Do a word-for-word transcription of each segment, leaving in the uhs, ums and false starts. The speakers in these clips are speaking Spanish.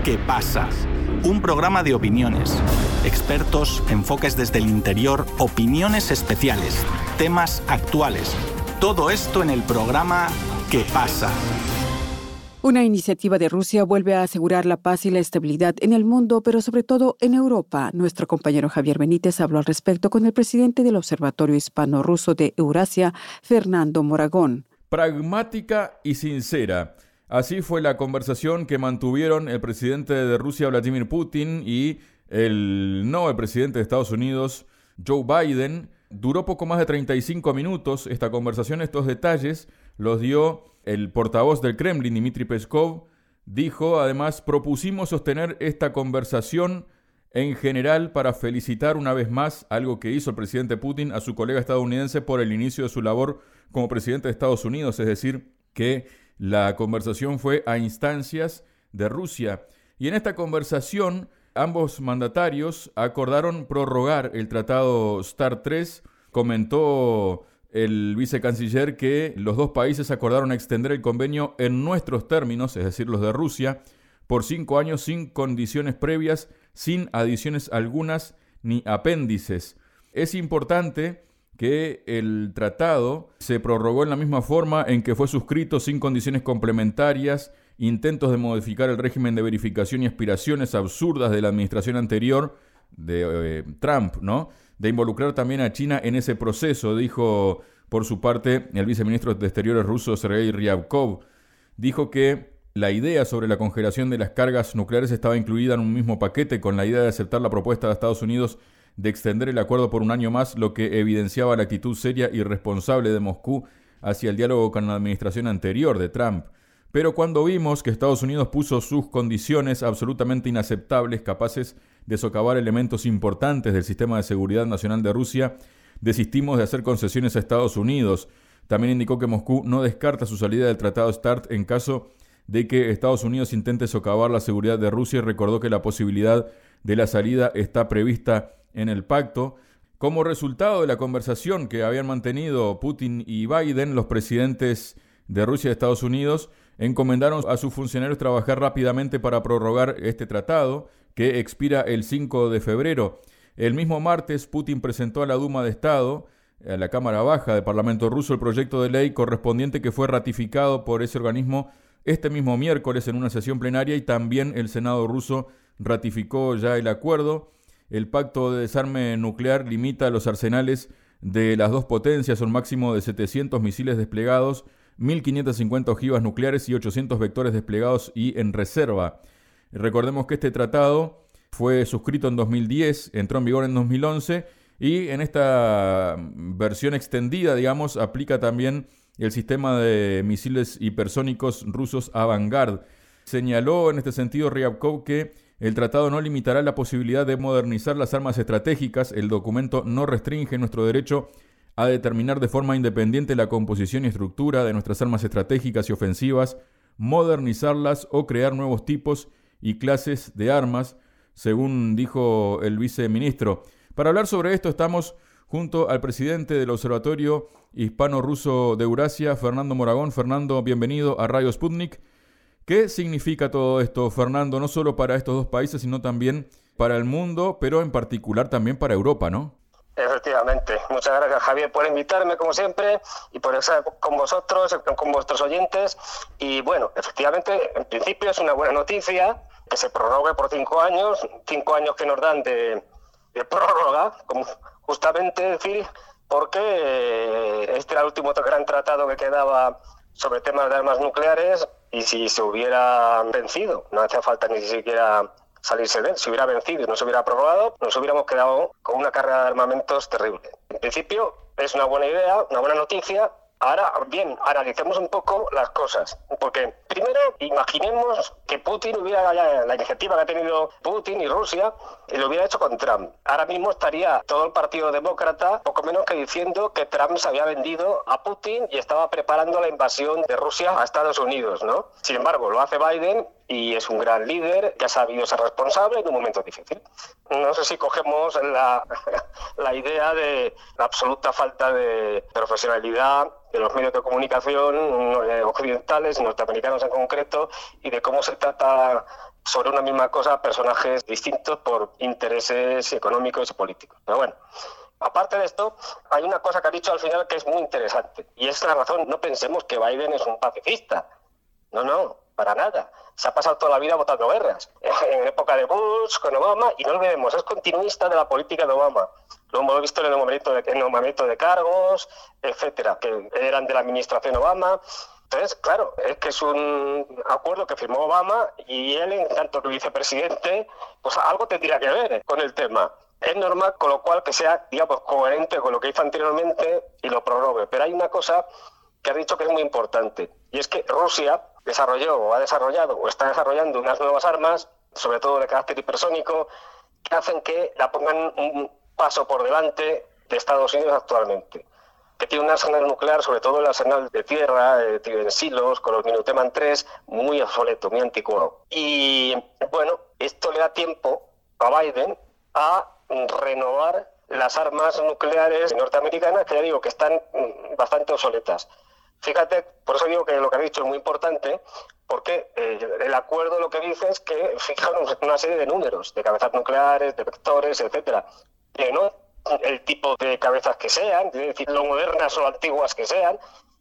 ¿Qué pasa? Un programa de opiniones, expertos, enfoques desde el interior, opiniones especiales, temas actuales. Todo esto en el programa ¿Qué pasa? Una iniciativa de Rusia vuelve a asegurar la paz y la estabilidad en el mundo, pero sobre todo en Europa. Nuestro compañero Javier Benítez habló al respecto con el presidente del Observatorio Hispano-Ruso de Eurasia, Fernando Moragón. Pragmática y sincera. Así fue la conversación que mantuvieron el presidente de Rusia, Vladimir Putin, y el no el presidente de Estados Unidos, Joe Biden. Duró poco más de treinta y cinco minutos esta conversación. Estos detalles los dio el portavoz del Kremlin, Dmitry Peskov. Dijo, además, propusimos sostener esta conversación en general para felicitar una vez más, algo que hizo el presidente Putin, a su colega estadounidense por el inicio de su labor como presidente de Estados Unidos, es decir, que la conversación fue a instancias de Rusia. Y en esta conversación, ambos mandatarios acordaron prorrogar el tratado START tres. Comentó el vicecanciller que los dos países acordaron extender el convenio en nuestros términos, es decir, los de Rusia, por cinco años sin condiciones previas, sin adiciones algunas ni apéndices. Es importante que el tratado se prorrogó en la misma forma en que fue suscrito, sin condiciones complementarias, intentos de modificar el régimen de verificación y aspiraciones absurdas de la administración anterior de eh, Trump, ¿no? De involucrar también a China en ese proceso, dijo por su parte el viceministro de Exteriores ruso, Sergei Ryabkov. Dijo que la idea sobre la congelación de las cargas nucleares estaba incluida en un mismo paquete con la idea de aceptar la propuesta de Estados Unidos de extender el acuerdo por un año más, lo que evidenciaba la actitud seria y responsable de Moscú hacia el diálogo con la administración anterior de Trump. Pero cuando vimos que Estados Unidos puso sus condiciones absolutamente inaceptables, capaces de socavar elementos importantes del sistema de seguridad nacional de Rusia, desistimos de hacer concesiones a Estados Unidos. También indicó que Moscú no descarta su salida del Tratado START en caso de que Estados Unidos intente socavar la seguridad de Rusia, y recordó que la posibilidad de la salida está prevista en el pacto. Como resultado de la conversación que habían mantenido Putin y Biden, los presidentes de Rusia y Estados Unidos encomendaron a sus funcionarios trabajar rápidamente para prorrogar este tratado, que expira el cinco de febrero. El mismo martes, Putin presentó a la Duma de Estado, a la Cámara Baja del Parlamento ruso, el proyecto de ley correspondiente que fue ratificado por ese organismo este mismo miércoles en una sesión plenaria, y también el Senado ruso ratificó ya el acuerdo. El pacto de desarme nuclear limita los arsenales de las dos potencias a un máximo de setecientos misiles desplegados, mil quinientas cincuenta ojivas nucleares y ochocientos vectores desplegados y en reserva. Recordemos que este tratado fue suscrito en dos mil diez, entró en vigor en dos mil once, y en esta versión extendida, digamos, aplica también el sistema de misiles hipersónicos rusos Avangard. Señaló en este sentido Ryabkov que el tratado no limitará la posibilidad de modernizar las armas estratégicas. El documento no restringe nuestro derecho a determinar de forma independiente la composición y estructura de nuestras armas estratégicas y ofensivas, modernizarlas o crear nuevos tipos y clases de armas, según dijo el viceministro. Para hablar sobre esto estamos junto al presidente del Observatorio Hispano-Ruso de Eurasia, Fernando Moragón. Fernando, bienvenido a Radio Sputnik. ¿Qué significa todo esto, Fernando, no solo para estos dos países, sino también para el mundo, pero en particular también para Europa, ¿no? Efectivamente. Muchas gracias, Javier, por invitarme, como siempre, y por estar con vosotros, con vuestros oyentes. Y bueno, efectivamente, en principio es una buena noticia que se prorrogue por cinco años, cinco años que nos dan de, de prórroga, como justamente decir, porque este era el último gran tratado que quedaba sobre temas de armas nucleares, y si se hubiera vencido, no hacía falta ni siquiera salirse de él, si hubiera vencido y no se hubiera prorrogado, nos hubiéramos quedado con una carga de armamentos terrible. En principio es una buena idea, una buena noticia. Ahora, bien, analicemos un poco las cosas, porque primero imaginemos que Putin hubiera, la, la iniciativa que ha tenido Putin y Rusia, y lo hubiera hecho con Trump. Ahora mismo estaría todo el Partido Demócrata poco menos que diciendo que Trump se había vendido a Putin y estaba preparando la invasión de Rusia a Estados Unidos, ¿no? Sin embargo, lo hace Biden y es un gran líder que ha sabido ser responsable en un momento difícil. No sé si cogemos la, la idea de la absoluta falta de profesionalidad de los medios de comunicación occidentales, norteamericanos en concreto, y de cómo se trata sobre una misma cosa personajes distintos por intereses económicos y políticos. Pero bueno, aparte de esto, hay una cosa que ha dicho al final que es muy interesante, y es la razón. No pensemos que Biden es un pacifista. No, no, para nada. Se ha pasado toda la vida votando guerras. En época de Bush, con Obama, y no olvidemos, es continuista de la política de Obama. Lo hemos visto en el nombramiento de, en el nombramiento de cargos, etcétera, que eran de la administración Obama. Entonces, claro, es que es un acuerdo que firmó Obama y él, en tanto que vicepresidente, pues algo tendría que ver con el tema. Es normal, con lo cual, que sea, digamos, coherente con lo que hizo anteriormente y lo prorrogue. Pero hay una cosa que ha dicho que es muy importante, y es que Rusia desarrolló o ha desarrollado o está desarrollando unas nuevas armas, sobre todo de carácter hipersónico, que hacen que la pongan un paso por delante de Estados Unidos actualmente, que tiene un arsenal nuclear, sobre todo el arsenal de tierra, de en silos, con los Minuteman tres, muy obsoleto, muy anticuado. Y bueno, esto le da tiempo a Biden a renovar las armas nucleares norteamericanas, que ya digo que están bastante obsoletas. Fíjate, por eso digo que lo que ha dicho es muy importante, porque eh, el acuerdo lo que dice es que fija una serie de números, de cabezas nucleares, de vectores, etcétera, que no el tipo de cabezas que sean, es decir, lo modernas o antiguas que sean,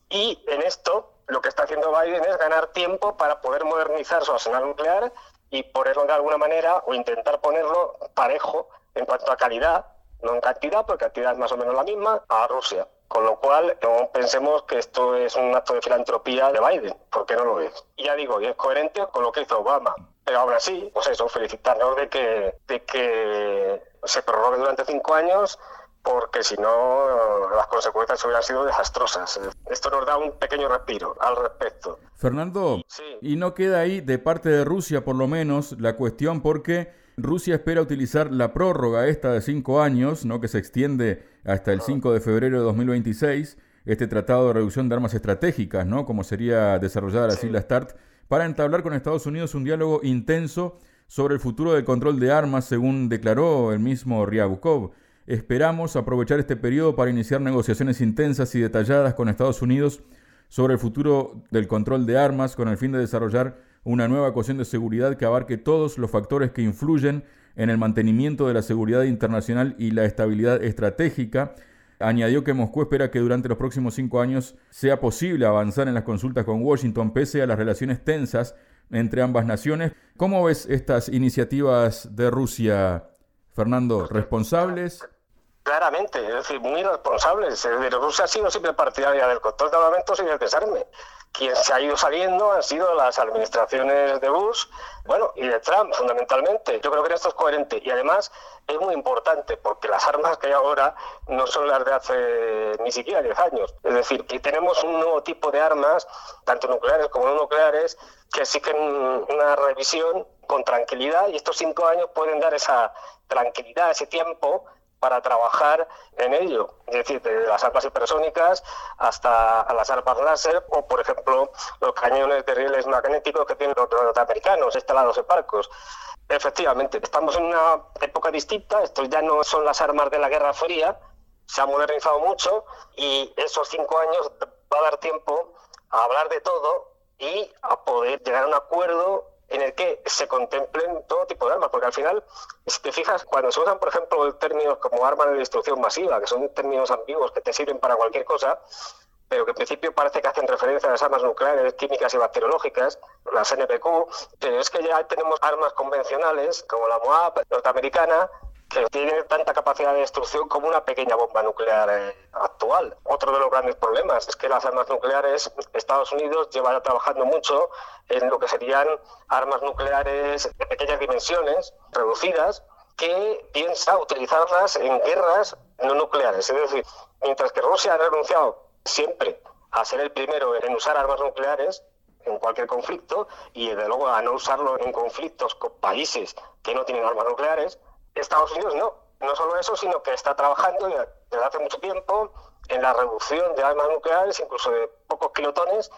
y en esto lo que está haciendo Biden es ganar tiempo para poder modernizar su arsenal nuclear y ponerlo de alguna manera, o intentar ponerlo parejo en cuanto a calidad, no en cantidad, porque cantidad es más o menos la misma, a Rusia. Con lo cual, no pensemos que esto es un acto de filantropía de Biden, porque no lo es. Y ya digo, y es coherente con lo que hizo Obama. Pero aún así, pues eso, felicitarnos de que, de que se prorrogue durante cinco años, porque si no, las consecuencias hubieran sido desastrosas. Esto nos da un pequeño respiro al respecto. Fernando, sí. Y no queda ahí, de parte de Rusia por lo menos, la cuestión porque Rusia espera utilizar la prórroga esta de cinco años, ¿no?, que se extiende hasta el cinco de febrero de dos mil veintiséis, este tratado de reducción de armas estratégicas, ¿no?, como sería desarrollada la sigla START, para entablar con Estados Unidos un diálogo intenso sobre el futuro del control de armas, según declaró el mismo Ryabkov. Esperamos aprovechar este periodo para iniciar negociaciones intensas y detalladas con Estados Unidos sobre el futuro del control de armas, con el fin de desarrollar una nueva ecuación de seguridad que abarque todos los factores que influyen en el mantenimiento de la seguridad internacional y la estabilidad estratégica. Añadió que Moscú espera que durante los próximos cinco años sea posible avanzar en las consultas con Washington, pese a las relaciones tensas entre ambas naciones. ¿Cómo ves estas iniciativas de Rusia, Fernando? ¿Responsables? Claramente, es decir, muy responsables. Rusia ha sido siempre partidaria del control de armamentos y del desarme. Quien se ha ido saliendo han sido las administraciones de Bush, bueno, y de Trump, fundamentalmente. Yo creo que esto es coherente y además es muy importante porque las armas que hay ahora no son las de hace ni siquiera diez años. Es decir, que tenemos un nuevo tipo de armas, tanto nucleares como no nucleares, que exigen una revisión con tranquilidad, y estos cinco años pueden dar esa tranquilidad, ese tiempo para trabajar en ello, es decir, de las armas hipersónicas hasta a las armas láser, o por ejemplo los cañones de rieles magnéticos que tienen los norteamericanos instalados en barcos. Efectivamente, estamos en una época distinta, estos ya no son las armas de la Guerra Fría, se ha modernizado mucho y esos cinco años va a dar tiempo a hablar de todo y a poder llegar a un acuerdo en el que se contemplen todo tipo de armas, porque al final, si te fijas, cuando se usan, por ejemplo, términos como armas de destrucción masiva, que son términos ambiguos que te sirven para cualquier cosa, pero que en principio parece que hacen referencia a las armas nucleares, químicas y bacteriológicas, las N P Q, pero es que ya tenemos armas convencionales, como la MOAB norteamericana, que tiene tanta capacidad de destrucción como una pequeña bomba nuclear eh, actual. Otro de los grandes problemas es que las armas nucleares, Estados Unidos lleva trabajando mucho en lo que serían armas nucleares de pequeñas dimensiones, reducidas, que piensa utilizarlas en guerras no nucleares. Es decir, mientras que Rusia ha renunciado siempre a ser el primero en usar armas nucleares en cualquier conflicto, y desde luego a no usarlo en conflictos con países que no tienen armas nucleares, Estados Unidos no. No solo eso, sino que está trabajando desde hace mucho tiempo en la reducción de armas nucleares, incluso de pocos kilotones,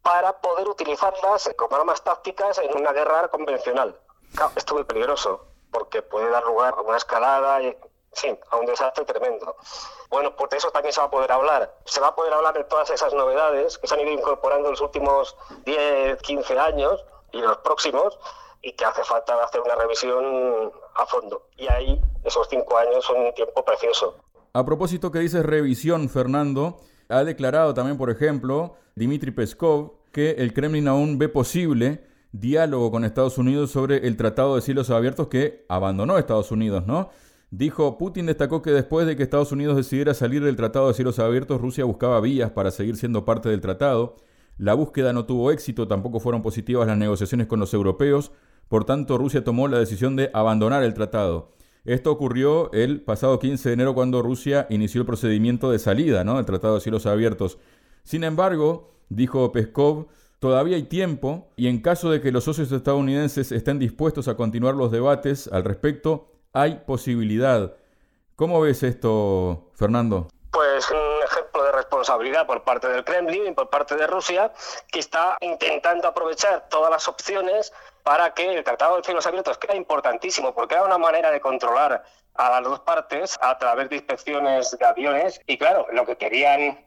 para poder utilizarlas como armas tácticas en una guerra convencional. Claro, esto es muy peligroso, porque puede dar lugar a una escalada y, sí, a un desastre tremendo. Bueno, pues de eso también se va a poder hablar. Se va a poder hablar de todas esas novedades que se han ido incorporando en los últimos diez, quince años y los próximos, y que hace falta hacer una revisión a fondo. Y ahí, esos cinco años son un tiempo precioso. A propósito que dices revisión, Fernando, ha declarado también, por ejemplo, Dmitry Peskov, que el Kremlin aún ve posible diálogo con Estados Unidos sobre el Tratado de Cielos Abiertos que abandonó Estados Unidos, ¿no? Dijo, Putin destacó que después de que Estados Unidos decidiera salir del Tratado de Cielos Abiertos, Rusia buscaba vías para seguir siendo parte del tratado. La búsqueda no tuvo éxito, tampoco fueron positivas las negociaciones con los europeos. Por tanto, Rusia tomó la decisión de abandonar el tratado. Esto ocurrió el pasado quince de enero cuando Rusia inició el procedimiento de salida, ¿no?, del Tratado de Cielos Abiertos. Sin embargo, dijo Peskov, todavía hay tiempo y en caso de que los socios estadounidenses estén dispuestos a continuar los debates al respecto, hay posibilidad. ¿Cómo ves esto, Fernando? Pues un ejemplo de responsabilidad por parte del Kremlin y por parte de Rusia, que está intentando aprovechar todas las opciones para que el Tratado de Cielos Abiertos, que era importantísimo, porque era una manera de controlar a las dos partes a través de inspecciones de aviones, y claro, lo que querían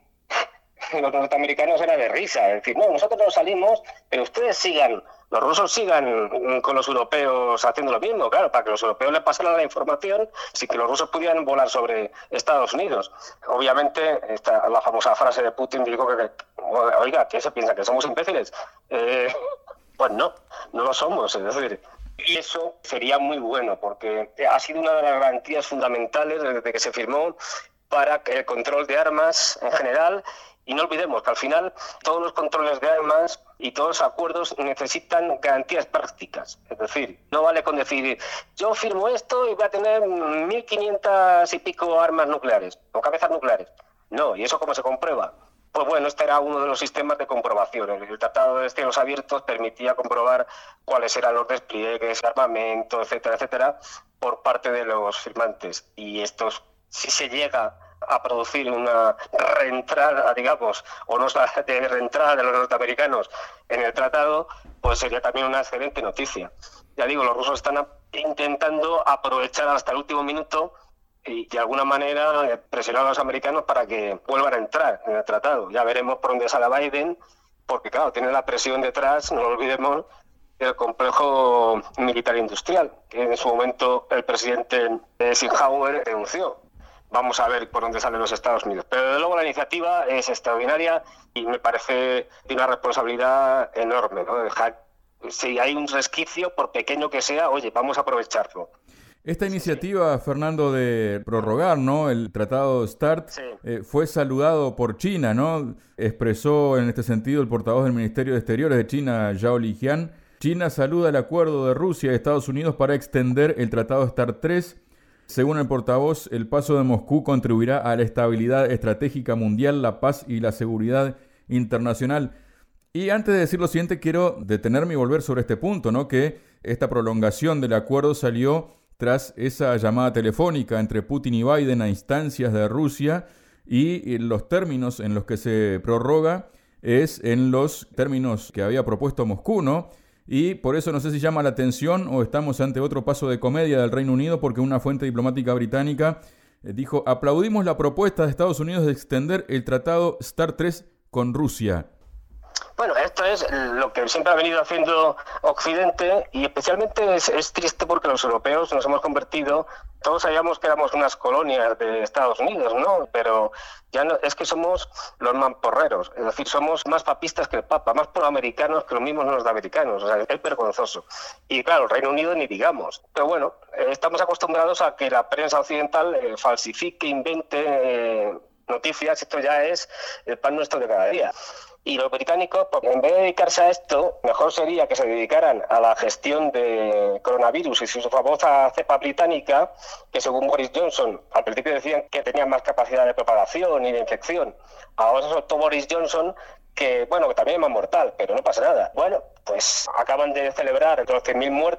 los norteamericanos era de risa, es decir, no, nosotros no salimos, pero ustedes sigan, los rusos sigan con los europeos haciendo lo mismo, claro, para que los europeos les pasaran la información sin que los rusos pudieran volar sobre Estados Unidos. Obviamente, esta, la famosa frase de Putin dijo que, que oiga, ¿quién se piensa? ¿Que somos imbéciles? Eh, pues no, no lo somos, es decir, y eso sería muy bueno, porque ha sido una de las garantías fundamentales desde que se firmó para el control de armas en general. Y no olvidemos que al final todos los controles de armas y todos los acuerdos necesitan garantías prácticas. Es decir, no vale con decir, yo firmo esto y voy a tener mil quinientas y pico armas nucleares o cabezas nucleares. No, ¿y eso cómo se comprueba? Pues bueno, este era uno de los sistemas de comprobación. El Tratado de Cielos Abiertos permitía comprobar cuáles eran los despliegues, armamento, etcétera, etcétera, por parte de los firmantes. Y estos, si se llega a producir una reentrada, digamos, o no de reentrada de los norteamericanos en el tratado, pues sería también una excelente noticia. Ya digo, los rusos están a, intentando aprovechar hasta el último minuto y de alguna manera presionar a los americanos para que vuelvan a entrar en el tratado. Ya veremos por dónde sale Biden, porque claro, tiene la presión detrás, no lo olvidemos, del complejo militar industrial, que en su momento el presidente Eisenhower denunció. Vamos a ver por dónde salen los Estados Unidos. Pero desde luego la iniciativa es extraordinaria y me parece de una responsabilidad enorme, ¿no? Dejar, si hay un resquicio, por pequeño que sea, oye, vamos a aprovecharlo. Esta iniciativa, Fernando, de prorrogar, ¿no?, el Tratado START, sí. eh, fue saludado por China, ¿no? Expresó en este sentido el portavoz del Ministerio de Exteriores de China, Zhao Lijian. China saluda el acuerdo de Rusia y Estados Unidos para extender el Tratado START tres. Según el portavoz, el paso de Moscú contribuirá a la estabilidad estratégica mundial, la paz y la seguridad internacional. Y antes de decir lo siguiente, quiero detenerme y volver sobre este punto, ¿no? Que esta prolongación del acuerdo salió tras esa llamada telefónica entre Putin y Biden a instancias de Rusia, y los términos en los que se prorroga es en los términos que había propuesto Moscú, ¿no? Y por eso no sé si llama la atención o estamos ante otro paso de comedia del Reino Unido, porque una fuente diplomática británica dijo: aplaudimos la propuesta de Estados Unidos de extender el Tratado START tres con Rusia. Bueno, esto es lo que siempre ha venido haciendo Occidente, y especialmente es, es triste porque los europeos nos hemos convertido, todos sabíamos que éramos unas colonias de Estados Unidos, ¿no? Pero ya no, es que somos los mamporreros, es decir, somos más papistas que el Papa, más proamericanos que los mismos norteamericanos, o sea, es vergonzoso. Y claro, el Reino Unido ni digamos. Pero bueno, eh, estamos acostumbrados a que la prensa occidental eh, falsifique, invente eh, noticias, esto ya es el pan nuestro de cada día. Y los británicos, pues, en vez de dedicarse a esto, mejor sería que se dedicaran a la gestión de coronavirus y su famosa cepa británica, que según Boris Johnson, al principio decían que tenía más capacidad de propagación y de infección. Ahora soltó Boris Johnson que, bueno, que también es más mortal, pero no pasa nada. Bueno, pues acaban de celebrar los cien mil muertos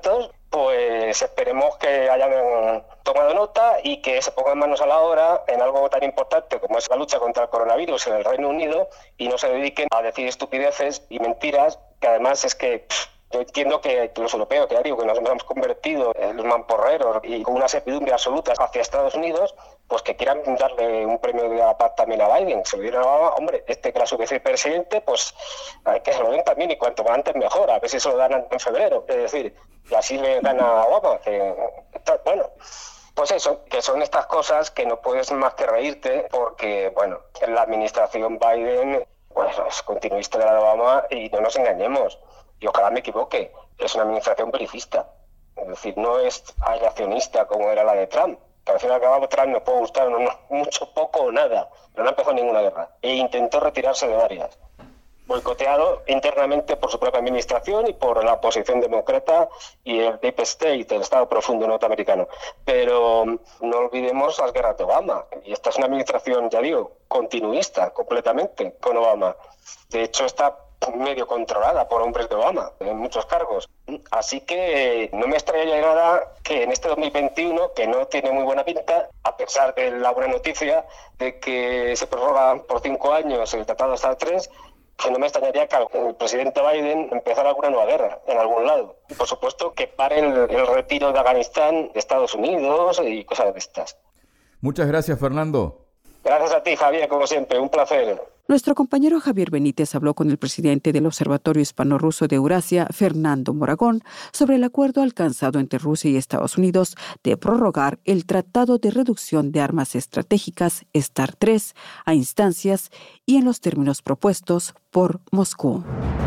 pues esperemos que hayan tomado nota y que se pongan manos a la obra en algo tan importante como es la lucha contra el coronavirus en el Reino Unido y no se dediquen a decir estupideces y mentiras, que además es que pff, yo entiendo que los europeos, que ya digo, que nos hemos convertido en los mamporreros y con una servidumbre absoluta hacia Estados Unidos, pues que quieran darle un premio de la paz también a Biden. Se lo dieron a Obama, hombre, este que era su vicepresidente, pues hay que se lo den también y cuanto más antes mejor, a ver si se lo dan en febrero. Es decir, y así le dan a Obama, que está, bueno, pues eso, que son estas cosas que no puedes más que reírte porque, bueno, en la administración Biden, pues es continuista de la de Obama y no nos engañemos. Y ojalá me equivoque, es una administración belicista. Es decir, no es aislacionista como era la de Trump. Que al final acabamos Trump nos puede gustar no, no, mucho, poco o nada, pero no empezó ninguna guerra. E intentó retirarse de varias. Boicoteado internamente por su propia administración y por la oposición demócrata y el Deep State, el Estado profundo norteamericano. Pero no olvidemos las guerras de Obama. Y esta es una administración, ya digo, continuista completamente con Obama. De hecho, está medio controlada por hombres de Obama en muchos cargos. Así que no me extraña nada que en este dos mil veintiuno, que no tiene muy buena pinta, a pesar de la buena noticia de que se prorroga por cinco años el Tratado de Star tres, que no me extrañaría que el presidente Biden empezara alguna nueva guerra en algún lado. Y por supuesto que pare el, el retiro de Afganistán de Estados Unidos y cosas de estas. Muchas gracias, Fernando. Gracias a ti, Javier, como siempre, un placer. Nuestro compañero Javier Benítez habló con el presidente del Observatorio Hispano-Ruso de Eurasia, Fernando Moragón, sobre el acuerdo alcanzado entre Rusia y Estados Unidos de prorrogar el Tratado de Reducción de Armas Estratégicas Star tres a instancias y en los términos propuestos por Moscú.